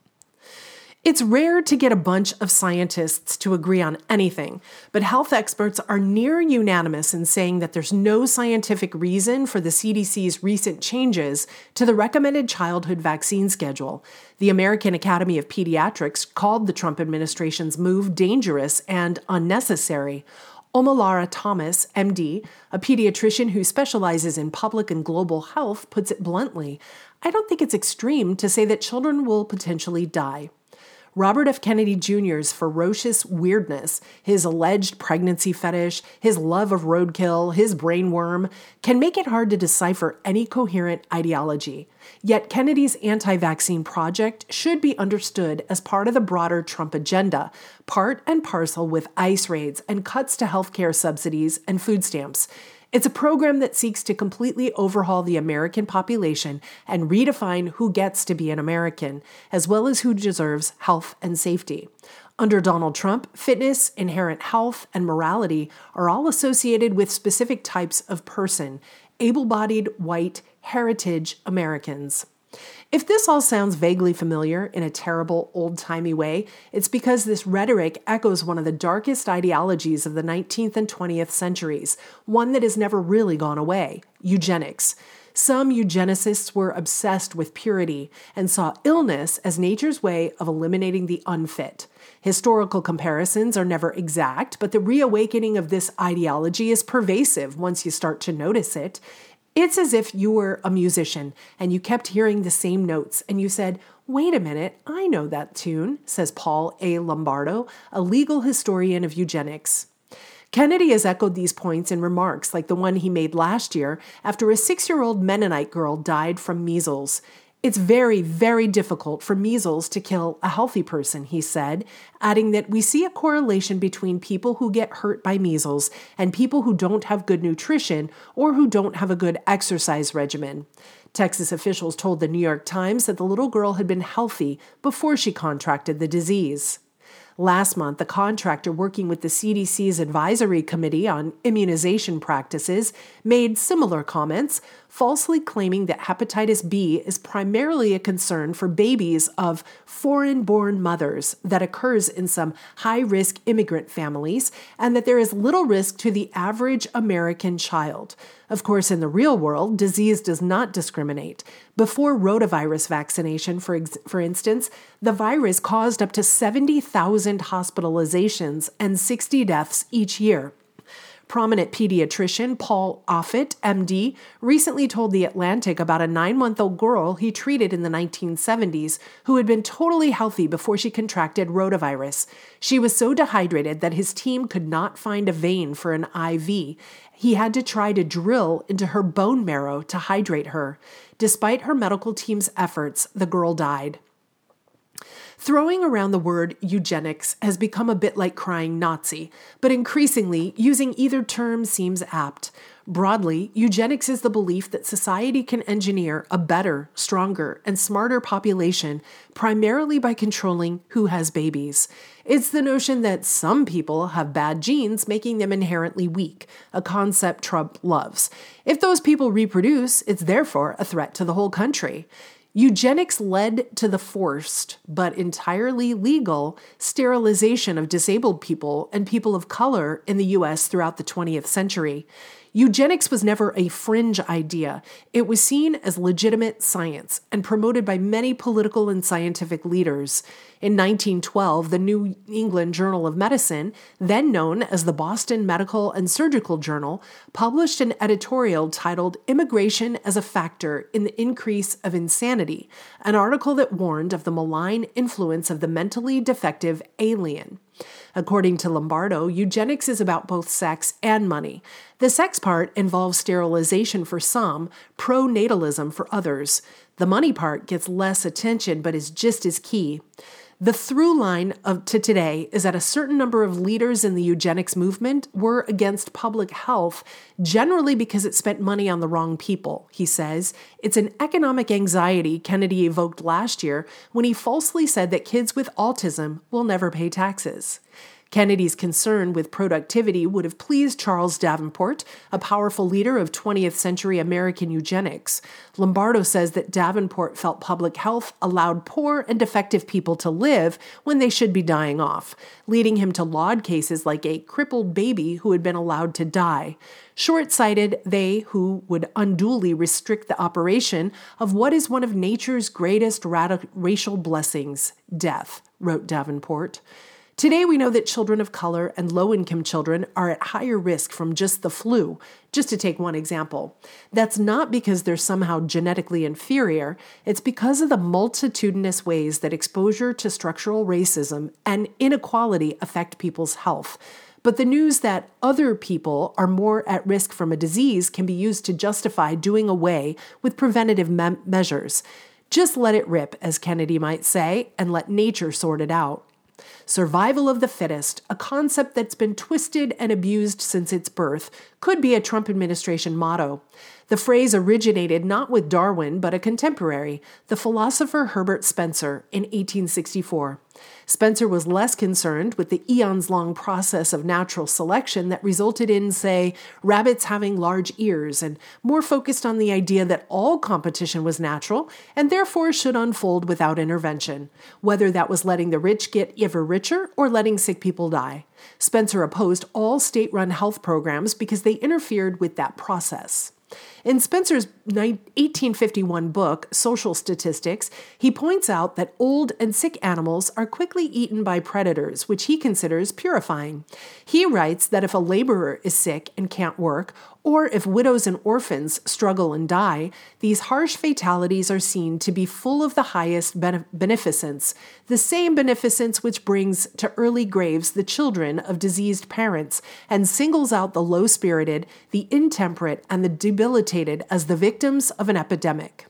It's rare to get a bunch of scientists to agree on anything, but health experts are near unanimous in saying that there's no scientific reason for the CDC's recent changes to the recommended childhood vaccine schedule. The American Academy of Pediatrics called the Trump administration's move dangerous and unnecessary. Omolara Thomas, MD, a pediatrician who specializes in public and global health, puts it bluntly, I don't think it's extreme to say that children will potentially die. Robert F. Kennedy Jr.'s ferocious weirdness, his alleged pregnancy fetish, his love of roadkill, his brainworm, can make it hard to decipher any coherent ideology. Yet Kennedy's anti-vaccine project should be understood as part of the broader Trump agenda, part and parcel with ICE raids and cuts to healthcare subsidies and food stamps. It's a program that seeks to completely overhaul the American population and redefine who gets to be an American, as well as who deserves health and safety. Under Donald Trump, fitness, inherent health, and morality are all associated with specific types of person, able-bodied, white, heritage Americans. If this all sounds vaguely familiar in a terrible, old-timey way, it's because this rhetoric echoes one of the darkest ideologies of the 19th and 20th centuries, one that has never really gone away, eugenics. Some eugenicists were obsessed with purity and saw illness as nature's way of eliminating the unfit. Historical comparisons are never exact, but the reawakening of this ideology is pervasive once you start to notice it. It's as if you were a musician and you kept hearing the same notes and you said, wait a minute, I know that tune, says Paul A. Lombardo, a legal historian of eugenics. Kennedy has echoed these points in remarks like the one he made last year after a 6-year-old Mennonite girl died from measles. It's very, very difficult for measles to kill a healthy person, he said, adding that we see a correlation between people who get hurt by measles and people who don't have good nutrition or who don't have a good exercise regimen. Texas officials told the New York Times that the little girl had been healthy before she contracted the disease. Last month, a contractor working with the CDC's Advisory Committee on Immunization Practices made similar comments, falsely claiming that hepatitis B is primarily a concern for babies of foreign-born mothers that occurs in some high-risk immigrant families, and that there is little risk to the average American child. Of course, in the real world, disease does not discriminate. Before rotavirus vaccination, for instance, the virus caused up to 70,000 hospitalizations and 60 deaths each year. Prominent pediatrician Paul Offit, MD, recently told The Atlantic about a 9-month-old girl he treated in the 1970s who had been totally healthy before she contracted rotavirus. She was so dehydrated that his team could not find a vein for an IV. He had to try to drill into her bone marrow to hydrate her. Despite her medical team's efforts, the girl died. Throwing around the word eugenics has become a bit like crying Nazi, but increasingly, using either term seems apt. Broadly, eugenics is the belief that society can engineer a better, stronger, and smarter population primarily by controlling who has babies. It's the notion that some people have bad genes, making them inherently weak, a concept Trump loves. If those people reproduce, it's therefore a threat to the whole country. Eugenics led to the forced, but entirely legal, sterilization of disabled people and people of color in the U.S. throughout the 20th century. Eugenics was never a fringe idea. It was seen as legitimate science and promoted by many political and scientific leaders. In 1912, the New England Journal of Medicine, then known as the Boston Medical and Surgical Journal, published an editorial titled "Immigration as a Factor in the Increase of Insanity," an article that warned of the malign influence of the mentally defective alien. According to Lombardo, eugenics is about both sex and money. The sex part involves sterilization for some, pronatalism for others. The money part gets less attention but is just as key. The through line to today is that a certain number of leaders in the eugenics movement were against public health, generally because it spent money on the wrong people, he says. It's an economic anxiety Kennedy evoked last year when he falsely said that kids with autism will never pay taxes. Kennedy's concern with productivity would have pleased Charles Davenport, a powerful leader of 20th century American eugenics. Lombardo says that Davenport felt public health allowed poor and defective people to live when they should be dying off, leading him to laud cases like a crippled baby who had been allowed to die. Short-sighted, they who would unduly restrict the operation of what is one of nature's greatest racial blessings, death, wrote Davenport. Today, we know that children of color and low-income children are at higher risk from just the flu, just to take one example. That's not because they're somehow genetically inferior. It's because of the multitudinous ways that exposure to structural racism and inequality affect people's health. But the news that other people are more at risk from a disease can be used to justify doing away with preventative measures. Just let it rip, as Kennedy might say, and let nature sort it out. Survival of the fittest, a concept that's been twisted and abused since its birth, could be a Trump administration motto. The phrase originated not with Darwin, but a contemporary, the philosopher Herbert Spencer, in 1864. Spencer was less concerned with the eons-long process of natural selection that resulted in, say, rabbits having large ears, and more focused on the idea that all competition was natural and therefore should unfold without intervention, whether that was letting the rich get ever richer or letting sick people die. Spencer opposed all state-run health programs because they interfered with that process. In Spencer's 1851 book, Social Statistics, he points out that old and sick animals are quickly eaten by predators, which he considers purifying. He writes that if a laborer is sick and can't work, or if widows and orphans struggle and die, these harsh fatalities are seen to be full of the highest beneficence, the same beneficence which brings to early graves the children of diseased parents and singles out the low-spirited, the intemperate, and the debilitated as the victims of an epidemic.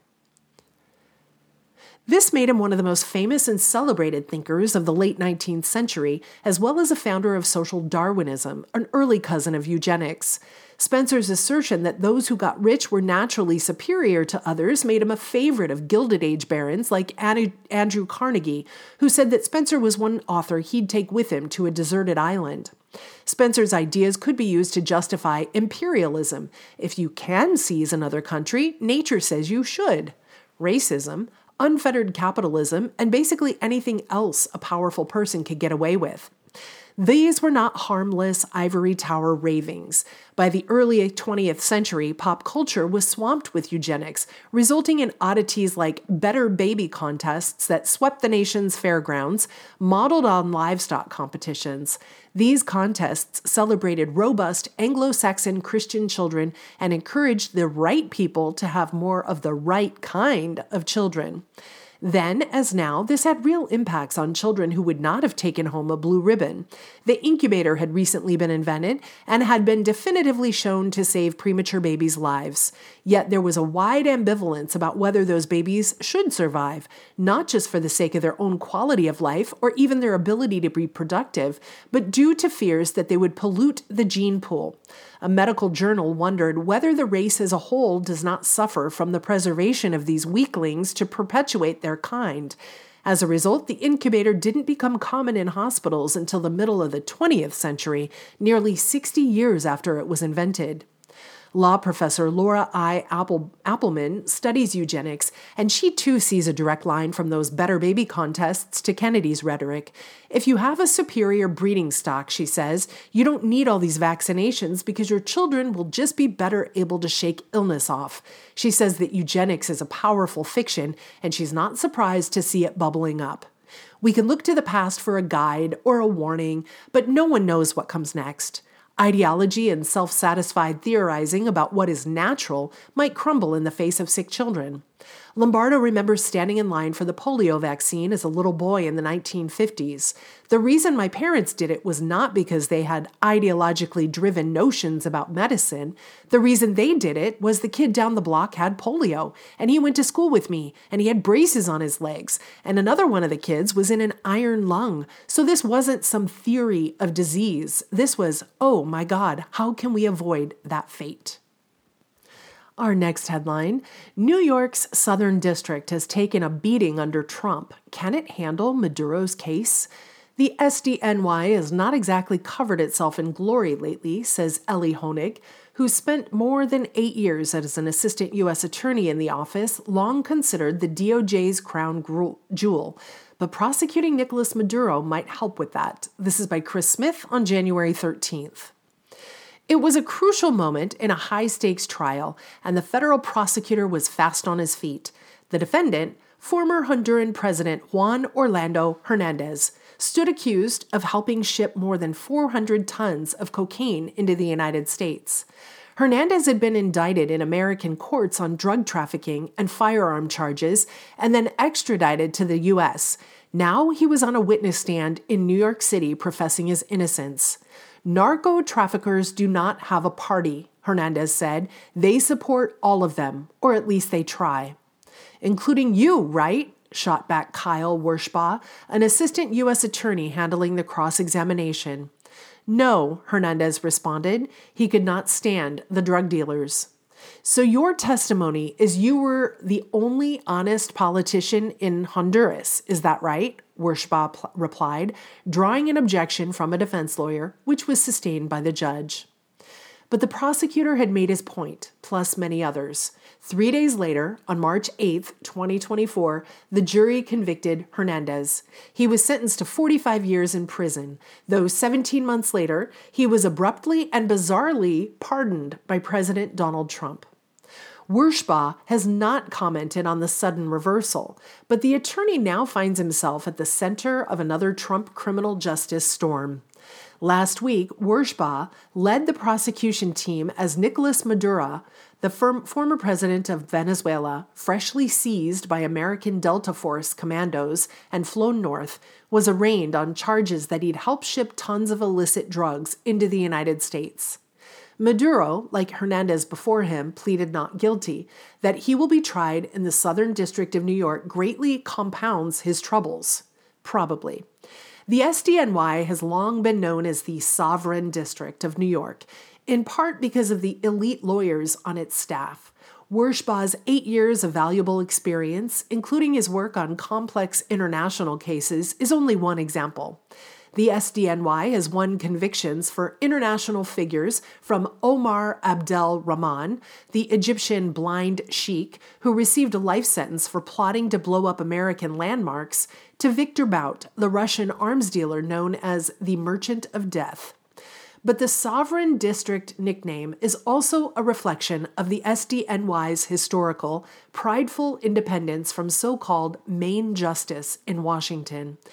This made him one of the most famous and celebrated thinkers of the late 19th century, as well as a founder of social Darwinism, an early cousin of eugenics. Spencer's assertion that those who got rich were naturally superior to others made him a favorite of Gilded Age barons like Andrew Carnegie, who said that Spencer was one author he'd take with him to a deserted island. Spencer's ideas could be used to justify imperialism. If you can seize another country, nature says you should. Racism, unfettered capitalism, and basically anything else a powerful person could get away with. These were not harmless ivory tower ravings. By the early 20th century, pop culture was swamped with eugenics, resulting in oddities like better baby contests that swept the nation's fairgrounds, modeled on livestock competitions. These contests celebrated robust Anglo-Saxon Christian children and encouraged the right people to have more of the right kind of children. Then, as now, this had real impacts on children who would not have taken home a blue ribbon. The incubator had recently been invented and had been definitively shown to save premature babies' lives. Yet there was a wide ambivalence about whether those babies should survive, not just for the sake of their own quality of life or even their ability to be productive, but due to fears that they would pollute the gene pool. A medical journal wondered whether the race as a whole does not suffer from the preservation of these weaklings to perpetuate their kind. As a result, the incubator didn't become common in hospitals until the middle of the 20th century, nearly 60 years after it was invented. Law professor Laura I. Appelman studies eugenics, and she too sees a direct line from those better baby contests to Kennedy's rhetoric. If you have a superior breeding stock, she says, you don't need all these vaccinations because your children will just be better able to shake illness off. She says that eugenics is a powerful fiction, and she's not surprised to see it bubbling up. We can look to the past for a guide or a warning, but no one knows what comes next. Ideology and self-satisfied theorizing about what is natural might crumble in the face of sick children. Lombardo remembers standing in line for the polio vaccine as a little boy in the 1950s. The reason my parents did it was not because they had ideologically driven notions about medicine. The reason they did it was the kid down the block had polio, and he went to school with me, and he had braces on his legs, and another one of the kids was in an iron lung. So this wasn't some theory of disease. This was, oh my God, how can we avoid that fate? Our next headline, New York's Southern District has taken a beating under Trump. Can it handle Maduro's case? The SDNY has not exactly covered itself in glory lately, says Ellie Honig, who spent more than 8 years as an assistant U.S. attorney in the office, long considered the DOJ's crown jewel. But prosecuting Nicolas Maduro might help with that. This is by Chris Smith on January 13th. It was a crucial moment in a high-stakes trial, and the federal prosecutor was fast on his feet. The defendant, former Honduran President Juan Orlando Hernandez, stood accused of helping ship more than 400 tons of cocaine into the United States. Hernandez had been indicted in American courts on drug trafficking and firearm charges, and then extradited to the U.S. Now he was on a witness stand in New York City professing his innocence. Narco traffickers do not have a party, Hernandez said. They support all of them, or at least they try. Including you, right? Shot back Kyle Werschbaugh, an assistant U.S. attorney handling the cross-examination. No, Hernandez responded. He could not stand the drug dealers. So your testimony is you were the only honest politician in Honduras, is that right? Werschbaugh replied, drawing an objection from a defense lawyer, which was sustained by the judge. But the prosecutor had made his point, plus many others. 3 days later, on March 8, 2024, the jury convicted Hernandez. He was sentenced to 45 years in prison, though 17 months later, he was abruptly and bizarrely pardoned by President Donald Trump. Werschbaugh has not commented on the sudden reversal, but the attorney now finds himself at the center of another Trump criminal justice storm. Last week, Werschbaugh led the prosecution team as Nicolas Maduro, the former president of Venezuela, freshly seized by American Delta Force commandos and flown north, was arraigned on charges that he'd helped ship tons of illicit drugs into the United States. Maduro, like Hernandez before him, pleaded not guilty. That he will be tried in the Southern District of New York greatly compounds his troubles. Probably. The SDNY has long been known as the Sovereign District of New York, in part because of the elite lawyers on its staff. Werschbaugh's 8 years of valuable experience, including his work on complex international cases, is only one example. The SDNY has won convictions for international figures from Omar Abdel Rahman, the Egyptian blind sheik who received a life sentence for plotting to blow up American landmarks, to Victor Bout, the Russian arms dealer known as the Merchant of Death. But the Sovereign District nickname is also a reflection of the SDNY's historical, prideful independence from so-called Main Justice in Washington.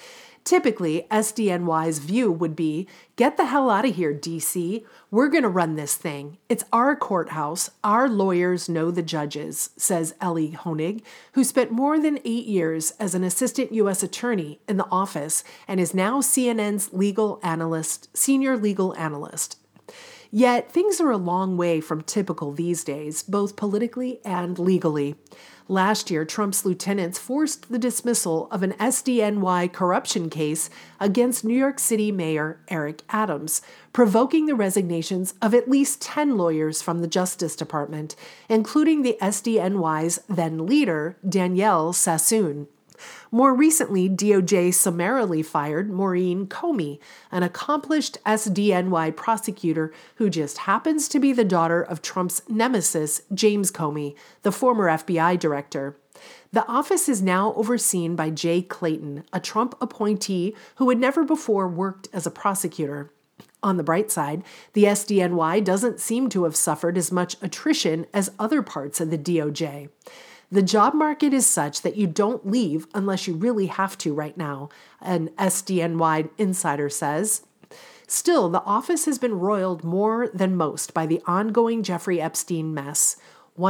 Typically, SDNY's view would be, get the hell out of here, DC. We're going to run this thing. It's our courthouse. Our lawyers know the judges, says Ellie Honig, who spent more than 8 years as an assistant U.S. attorney in the office and is now CNN's senior legal analyst. Yet, things are a long way from typical these days, both politically and legally. Last year, Trump's lieutenants forced the dismissal of an SDNY corruption case against New York City Mayor Eric Adams, provoking the resignations of at least 10 lawyers from the Justice Department, including the SDNY's then leader, Danielle Sassoon. More recently, DOJ summarily fired Maureen Comey, an accomplished SDNY prosecutor who just happens to be the daughter of Trump's nemesis, James Comey, the former FBI director. The office is now overseen by Jay Clayton, a Trump appointee who had never before worked as a prosecutor. On the bright side, the SDNY doesn't seem to have suffered as much attrition as other parts of the DOJ. The job market is such that you don't leave unless you really have to right now, an SDNY insider says. Still, the office has been roiled more than most by the ongoing Jeffrey Epstein mess.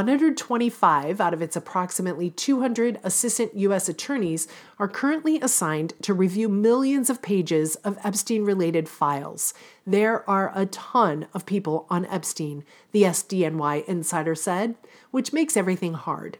125 out of its approximately 200 assistant U.S. attorneys are currently assigned to review millions of pages of Epstein-related files. There are a ton of people on Epstein, the SDNY insider said, which makes everything hard.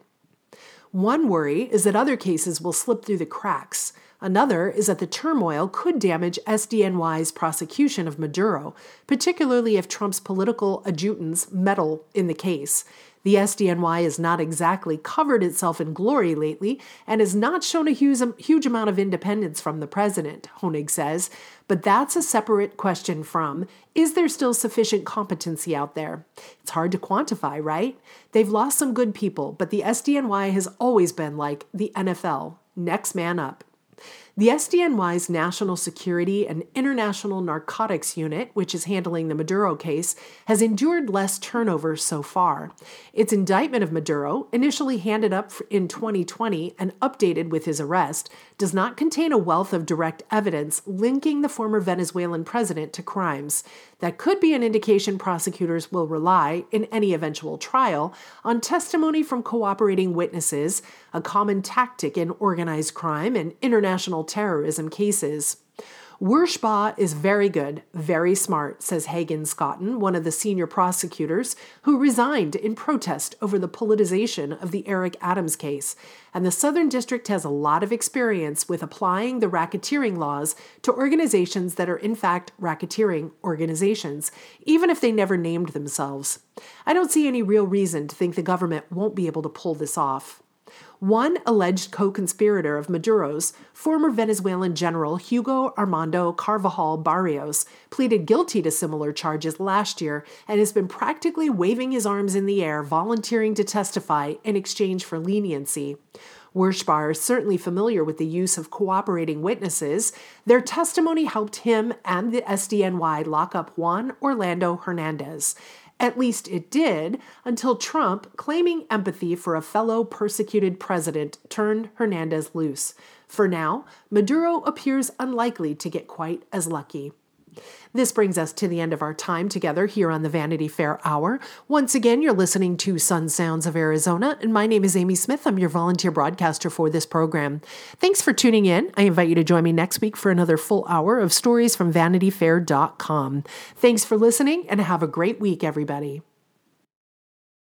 One worry is that other cases will slip through the cracks. Another is that the turmoil could damage SDNY's prosecution of Maduro, particularly if Trump's political adjutants meddle in the case. The SDNY has not exactly covered itself in glory lately and has not shown a huge amount of independence from the president, Honig says. But that's a separate question from, is there still sufficient competency out there? It's hard to quantify, right? They've lost some good people, but the SDNY has always been like the NFL, next man up. The SDNY's National Security and International Narcotics Unit, which is handling the Maduro case, has endured less turnover so far. Its indictment of Maduro, initially handed up in 2020 and updated with his arrest, does not contain a wealth of direct evidence linking the former Venezuelan president to crimes. That could be an indication prosecutors will rely, in any eventual trial, on testimony from cooperating witnesses, a common tactic in organized crime and international terrorism cases. Werschbaugh is very good, very smart, says Hagen Scotton, one of the senior prosecutors, who resigned in protest over the politicization of the Eric Adams case. And the Southern District has a lot of experience with applying the racketeering laws to organizations that are in fact racketeering organizations, even if they never named themselves. I don't see any real reason to think the government won't be able to pull this off. One alleged co-conspirator of Maduro's, former Venezuelan General Hugo Armando Carvajal Barrios, pleaded guilty to similar charges last year and has been practically waving his arms in the air, volunteering to testify in exchange for leniency. Werschbaugh is certainly familiar with the use of cooperating witnesses. Their testimony helped him and the SDNY lock up Juan Orlando Hernandez. At least it did, until Trump, claiming empathy for a fellow persecuted president, turned Hernandez loose. For now, Maduro appears unlikely to get quite as lucky. This brings us to the end of our time together here on the Vanity Fair Hour. Once again, you're listening to Sun Sounds of Arizona, and my name is Amy Smith. I'm your volunteer broadcaster for this program. Thanks for tuning in. I invite you to join me next week for another full hour of stories from VanityFair.com. Thanks for listening, and have a great week, everybody.